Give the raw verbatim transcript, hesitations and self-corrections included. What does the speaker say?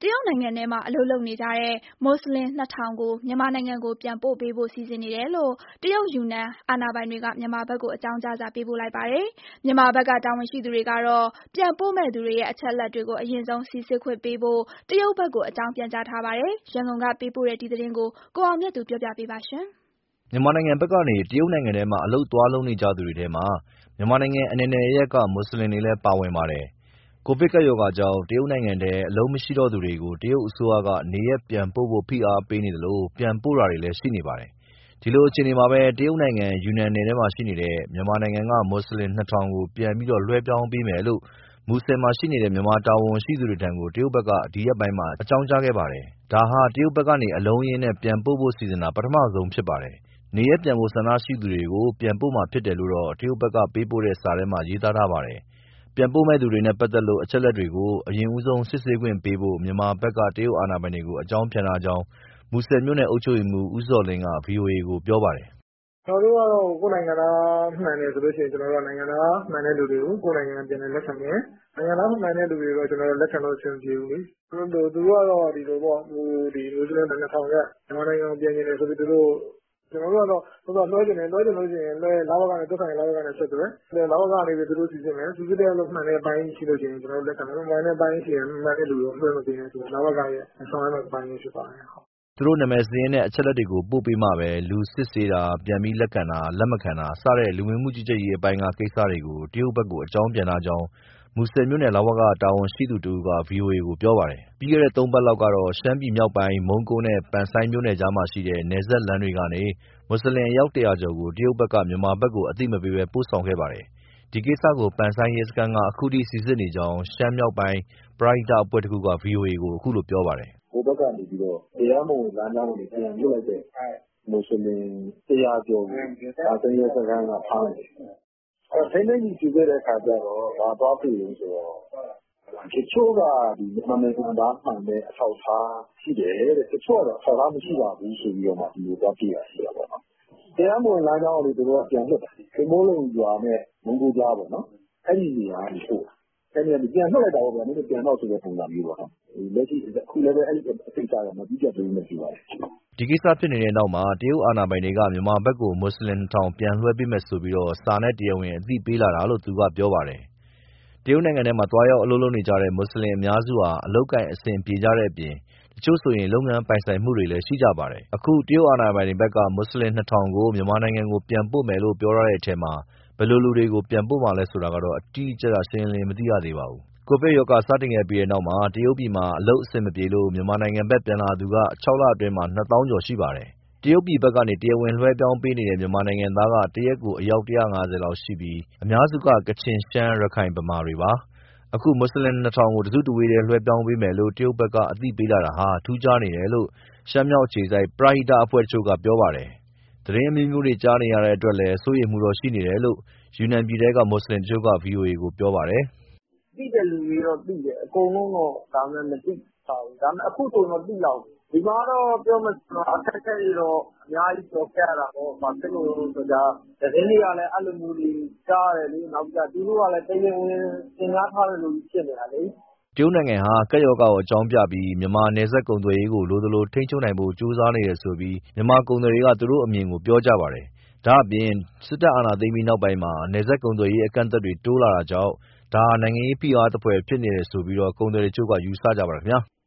တရုတ်နိုင်ငံထဲမှာအလုပ်လုပ်နေကြတဲ့မွတ်ဆလင်နှစ်ထောင်ကိုမြန်မာနိုင်ငံကိုပြန်ပို့ပေးဖို့စီစဉ်နေတယ်လို့တရုတ်ယူနန်အာဏာပိုင်တွေကမြန်မာဘက်ကိုအကြောင်းကြားစာပေးပို့လိုက်ပါတယ်။မြန်မာဘက်ကတာဝန်ရှိသူတွေကတော့ပြန်ပို့မဲ့သူတွေရဲ့အချက်အလက်တွေကိုအရင်ဆုံးစိစစ်ခွင့်ပေးဖို့တရုတ်ဘက်ကိုအကြောင်းပြန်ကြားထားပါတယ်။ရန်ကုန်ကပေးပို့တဲ့ဒီသတင်းကိုကိုအောင်မြတ်သူပြောပြပေးပါရှင်။မြန်မာနိုင်ငံဘက်ကနေတရုတ်နိုင်ငံထဲမှာအလုပ်သွားလုပ်နေကြသူတွေထဲမှာမြန်မာနိုင်ငံအနယ်နယ်အရပ်ကမွတ်ဆလင်တွေလည်းပါဝင်ပါတယ်။ကိုဗစ်ကပ်ရောဂါကြောင့်တရုတ်နိုင်ငံထဲအလုပ်မရှိတော့သူတွေကိုတရုတ်အစိုးရကနေရပ်ပြန်ပို့ဖို့ဖိအားပေးနေသလိုပြန်ပို့တာတွေလည်းရှိနေပါတယ်။ဒီလိုအခြေအနေမှာပဲတရုတ်နိုင်ငံယူနန်နယ်ထဲမှာရှိနေတဲ့မြန်မာနိုင်ငံကမွတ်ဆလင်နှစ်ထောင်ကိုပြန်ပြီးလွှဲပြောင်းပေးမယ်လို့မူဆယ်မှာရှိနေတဲ့မြန်မာတာဝန်ရှိသူတွေထံကိုတရုတ်ဘက်ကဒီရက်ပိုင်းမှာအကြောင်းကြားခဲ့ပါတယ်။ဒါဟာတရုတ်ဘက်ကနေအလုံးအရင်းနဲ့ပြန်ပို့ဖို့စီစဉ်တာပထမဆုံးဖြစ်ပါတယ်။နေရပ်ပြန်ဖို့ဆန္ဒရှိသူတွေကိုပြန်ပို့မှာဖြစ်တယ်လို့တော့တရုတ်ဘက်ကပေးပို့တဲ့စာထဲမှာရေးသားထားပါတယ်။ပြန်ပို့မဲ့သူတွေနဲ့ပတ်သက်လို့အချက်အလက်တွေကိုအရင်ဦးဆုံးစစ်ဆေးခွင့်ပေးဖို့မြန်မာဘက်ကတရုတ်အာဏာပိုင်တွေကိုအကြောင်းပြန်ထားကြောင်းမူဆယ်မြို့နယ်အုပ်ချုပ်ရေးမှူးဦးဇော်လင်းက ဗွီအိုအေကိုပြောပါတယ်။“ကျနော်တို့ကတော့ကိုယ့်နိုင်ငံသားမှန်တယ်ဆိုလို့ရှိရင်ကျနော်တို့ကနိုင်ငံသားမှန်တဲ့လူတွေကိုကိုယ့်နိုင်ငံပြန်လည်လက်ခံမယ်။နိုင်ငံသားမမှန်တဲ့လူတွေကိုတော့ကျနော်တို့လက်ခံလို့အဆင်မပြေဘူးလေ။သူတို့ကတော့ဒီလိုပေါ့မွတ်ဆလင်နှစ်ထောင်ကမြန်မာနိုင်ငံကိုပြန်ချင်တယ်ဆိုပြီးသူတို့ကျနော်တို့ကတော့လွှဲချင်တယ်လွှဲချင်လို့ရှိရင်လွှဲလဝကနဲ့သက်ဆိုင်ရာလဝကနဲ့ဆက်သွယ်လဝကကနေပြီးသူတို့စီစစ်မယ်စီစစ်တဲ့လို့မှန်တဲ့အပိုင်းရှိလို့ရှိရင်ကျနော်တို့လက်ခံမယ်မှန်တဲ့အပိုင်းရှိရင်မှန်တဲ့လူကိုလွှဲမပေးနဲ့ဆိုတော့လဝကရဲ့ဆောင်ရွက်မယ့်အပိုင်းလေးဖြစ်ပါတယ်ဟုတ်သူတို့နာမည်စာရင်းနဲ့အချက်အလက်တွေကိုပို့ပေးမှပဲလူစစ်ဆေးတာပြန်ပြီးလက်ခံတာလက်မခံတာစတဲ့လူဝင်မှုကြီးကြပ်ရေးအပိုင်းကကိစ္စတွေကိုတရုတ်ဘက်ကိုအကြောင်းပြန်ထားကြောင်းမူဆယ်မြို့နယ်လဝကတာဝန်ရှိသူတဦးက ဗွီအိုအေကိုပြောပါတယ်။ပြီးခဲ့တဲ့သုံးပတ်လောက်ကတော့ရှမ်းပြည်မြောက်ပိုင်းမုံးကိုးနဲ့ပန်ဆိုင်းမြို့နယ်ကြားမှာရှိတဲ့နယ်စပ်လမ်းတွေကနေမွတ်ဆလင်အယောက်တရာကျော်ကိုတရုတ်ဘက်ကမြန်မာဘက်ကိုအသိမပေးဘဲပို့ဆောင်ခဲ့ပါတယ်။ဒီကိစ္စကိုပန်ဆိုင်းရဲစခန်းကအခုထိစိစစ်နေကြောင်းရှမ်းမြောက်ပိုင်းပရဟိတအဖွဲ့တခုက ဗွီအိုအေကိုအခုလိုပြောပါတယ်။ဟိုဘက်ကနေပြီးတော့တရားမဝင်လမ်းကြောင်းတွေပြန်လွှတ်လိုက်တဲ့မွတ်ဆလင်တရာကျော်ကိုပန်ဆိုင်းရဲစခန်းကဖမ်းတယ်။အဲထိန်းသိမ်းယူစီခဲ့တဲ့အခါကျတော့ဘာသွားတွေ့လဲဆိုတော့တချို့ကဒီမြန်မာနိုင်ငံသားမှန်တဲ့အထောက်အထားရှိတယ်တဲ့တချို့ကတော့အထောက်အထားမရှိပါဘူးဆိုပြီးတော့မှဒီလိုသွားပြရရှိတာပေါ့နော်တရားမဝင်လမ်းကြောင်းတွေသူတို့ကပြန်လွှတ်တာဒီမိုးလုံးရွာနဲ့မုံကိုကြားပေါ့နော်အဲ့ဒီနေရာကိုပို့အဲ့ဒီပြန်လွှတ်လိုက်တာပေါ့ဗျာနည်းနည်းပြန်တော့ဆိုတဲ့ပုံစံမျိုးပေါ့နော်လက်ရှိအခုလည်းပဲအဲ့ဒီအစိတ်စားရမှာပြီးပြတ်ပြီးနေပြီပါတယ်ဒီကိစ္စဖြစ်နေတဲ့နောက်မှာတရုတ်အာဏာပိုင်တွေကမြန်မာဘက်ကိုမွတ်ဆလင်နှစ်ထောင်ပြန်လွှဲပေးမယ်ဆိုပြီးတော့စာနဲ့တရားဝင်အသိပေးလာတာလို့သူကပြောပါတယ်။တရုတ်နိုင်ငံထဲမှာသွားရောက်အလုပ်လုပ်နေကြတဲ့မွတ်ဆလင်အများစုဟာအလုပ်ကိုင်အဆင်ပြေကြတဲ့အပြင်တချို့ဆိုရင်လုပ်ငန်းပိုင်ဆိုင်မှုတွေလည်းရှိကြပါတယ်။အခုတရုတ်အာဏာပိုင်တွေဘက်ကမွတ်ဆလင်နှစ်ထောင်ကိုမြန်မာနိုင်ငံကိုပြန်ပို့မယ်လို့ပြောထားတဲ့အထဲမှာဘယ်လိုလူတွေကိုပြန်ပို့မှာလဲဆိုတာကတော့အတိအကျရှင်းရှင်းလင်းလင်းမသိရသေးပါဘူး။ကိုဗစ်ရောဂါစတင်ခဲ့ပြီးတဲ့နောက်မှာတရုတ်ပြည်မှာအလုပ်အဆင်မပြေလို့မြန်မာနိုင်ငံဘက်ပြန်လာသူကခြောက်လအတွင်းမှာနှစ်သောင်းကျော်ရှိပါတယ်။တရုတ်ပြည်ဘက်ကနေတရားဝင်လွှဲပြောင်းပေးနေတဲ့မြန်မာနိုင်ငံသားကတရက်ကိုအယောက်တစ်ရာငါးဆယ်လောက်ရှိပြီးအများစုကကချင်ရှမ်းရခိုင်ဗမာတွေပါ။အခုမွတ်ဆလင်နှစ်ထောင်ကိုတစုတဝေးတည်းလွှဲပြောင်းပေးမယ်လို့တရုတ်ဘက်ကအသိပေးလာတာဟာထူးခြားနေတယ်လို့ရှမ်းမြောက်အခြေစိုက်ပရဟိတအဖွဲ့တချို့ကပြောပါတယ်။သတင်းအမျိုးမျိုးတွေကြားနေရတဲ့အတွက်လည်းစိုးရိမ်မှုတော့ရှိနေတယ်လို့ယူနန်ပြည်ထဲကမွတ်ဆလင်တချို့က ဗွီအိုအေကိုပြောပါတယ်။သိတဲ့လူတွေတော့သိတယ်အကုန်လုံးတော့ဒါမှမသိပါဘူးဒါပေမဲ့အခုဆိုတော့သိလောက်ဒီမှာတော့ပြောမှဆိုတော့အခက်အခဲတွေတော့အများကြီးပြောပြရတာပေါ့။ဘာဖြစ်လို့လဲဆိုတော့သတင်းတွေကလည်းအဲ့လိုမျိုးတွေကြားရတယ်လေနောက်ပြီးတော့သူတို့ကလည်းတရားဝင်သင်ကြားထားတယ်လို့ဖြစ်နေတာလေတရုတ်နိုင်ငံဟာကပ်ရောဂါကိုအကြောင်းပြပြီးမြန်မာနယ်စပ်ကုန်သွယ်ရေးကိုလိုသလိုထိန်းချုပ်နိုင်ဖို့ကြိုးစားနေတယ်ဆိုပြီးမြန်မာကုန်သည်တွေကသူတို့အမြင်ကိုပြောကြပါတယ်။ဒါ့အပြင်စစ်တပ်အာဏာသိမ်းပြီးနောက်ပိုင်းမှာနယ်စပ်ကုန်သွယ်ရေးအကန့်အသတ်တွေတိုးလာတာကြောင့်ဒါဟာနိုင်ငံရေးဖိအားတစ်ဖွဲ့ဖြစ်နေတယ်ဆိုပြီးတော့ကုန်သည်တချို့ကယူဆကြပါတယ်ခင်ဗျာ။